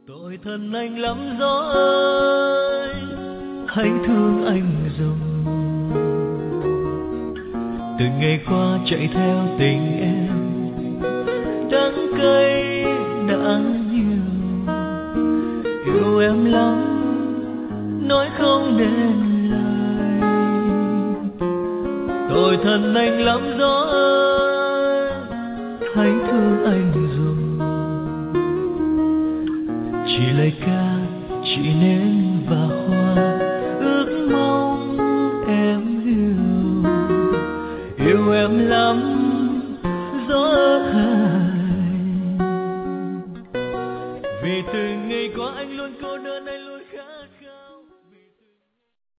Tội thân anh lắm rồi, hãy thương anh dùm. Từng ngày qua chạy theo tình em, đắng cay đã nhiều. Yêu em lắm, nói không nên lời. Tội thân anh lắm rồi, hãy thương anh dùm. Chỉ lời ca, chỉ nến và hoa, ước mong em hiểu. Yêu em lắm rồi.